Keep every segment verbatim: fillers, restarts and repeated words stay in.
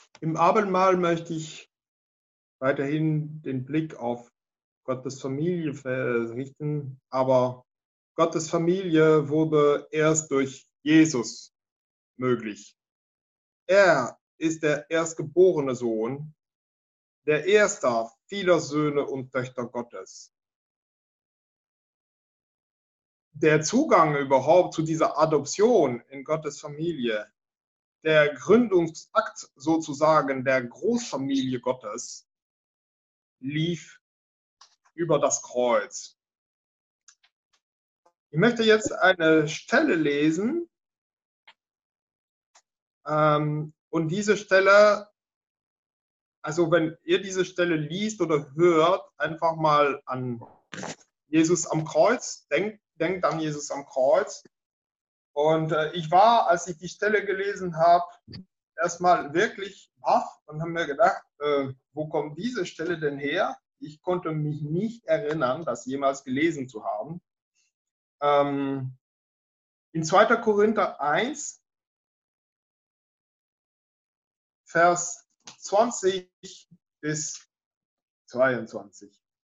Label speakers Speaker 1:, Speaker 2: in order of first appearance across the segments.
Speaker 1: Im Abendmahl möchte ich weiterhin den Blick auf Gottes Familie richten, aber Gottes Familie wurde erst durch Jesus möglich. Er ist der erstgeborene Sohn, der erste vieler Söhne und Töchter Gottes. Der Zugang überhaupt zu dieser Adoption in Gottes Familie, der Gründungsakt sozusagen der Großfamilie Gottes, lief über das Kreuz. Ich möchte jetzt eine Stelle lesen, ähm, und diese Stelle, also wenn ihr diese Stelle liest oder hört, einfach mal an Jesus am Kreuz, denkt, denkt an Jesus am Kreuz. Und äh, ich war, als ich die Stelle gelesen habe, erstmal wirklich baff und habe mir gedacht, äh, wo kommt diese Stelle denn her? Ich konnte mich nicht erinnern, das jemals gelesen zu haben. Ähm, in zweiter Korinther eins, Vers zwanzig bis zweiundzwanzig.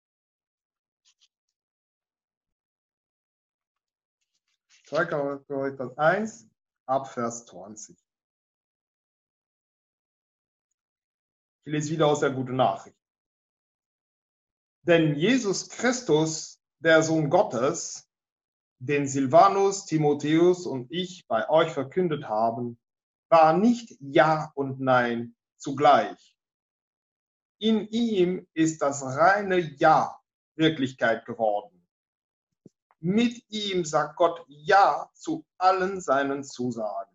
Speaker 1: zweiter Korinther eins, ab Vers zwanzig. Ich lese wieder aus der Guten Nachricht. Denn Jesus Christus, der Sohn Gottes, den Silvanus, Timotheus und ich bei euch verkündet haben, war nicht Ja und Nein zugleich. In ihm ist das reine Ja Wirklichkeit geworden. Mit ihm sagt Gott Ja zu allen seinen Zusagen.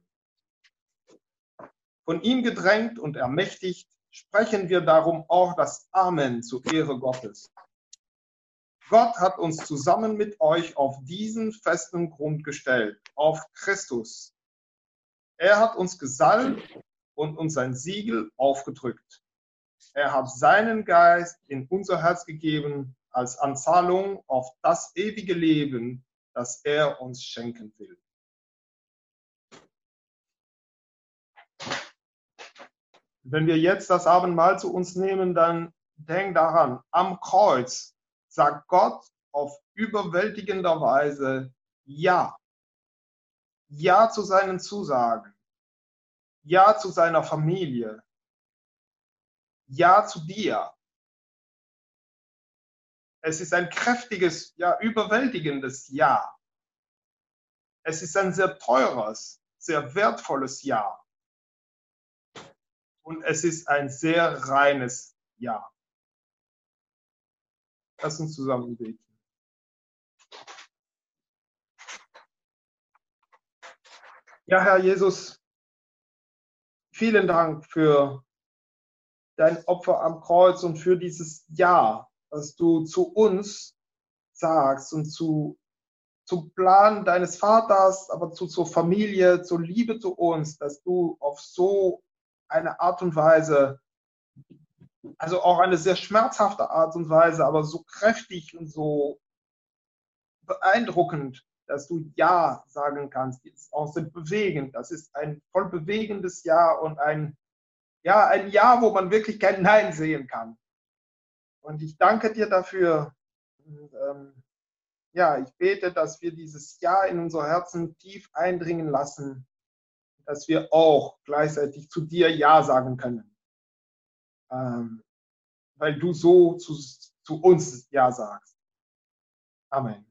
Speaker 1: Von ihm gedrängt und ermächtigt, sprechen wir darum auch das Amen zur Ehre Gottes. Gott hat uns zusammen mit euch auf diesen festen Grund gestellt, auf Christus. Er hat uns gesalbt und uns sein Siegel aufgedrückt. Er hat seinen Geist in unser Herz gegeben als Anzahlung auf das ewige Leben, das er uns schenken will. Wenn wir jetzt das Abendmahl zu uns nehmen, dann denk daran, am Kreuz sagt Gott auf überwältigender Weise Ja. Ja zu seinen Zusagen. Ja zu seiner Familie. Ja zu dir. Es ist ein kräftiges, ja, überwältigendes Ja. Es ist ein sehr teures, sehr wertvolles Ja. Und es ist ein sehr reines Ja. Lass uns zusammen beten. Ja, Herr Jesus, vielen Dank für dein Opfer am Kreuz und für dieses Ja, das du zu uns sagst und zu, zum Plan deines Vaters, aber zu, zur Familie, zur Liebe zu uns, dass du auf so eine Art und Weise, also auch eine sehr schmerzhafte Art und Weise, aber so kräftig und so beeindruckend, dass du Ja sagen kannst. Das ist auch sehr bewegend. Das ist ein voll bewegendes Ja und ein, ja, ein Ja, wo man wirklich kein Nein sehen kann. Und ich danke dir dafür. Und, ähm, ja, ich bete, dass wir dieses Ja in unser Herzen tief eindringen lassen, dass wir auch gleichzeitig zu dir Ja sagen können. Ähm, weil du so zu, zu uns Ja sagst. Amen.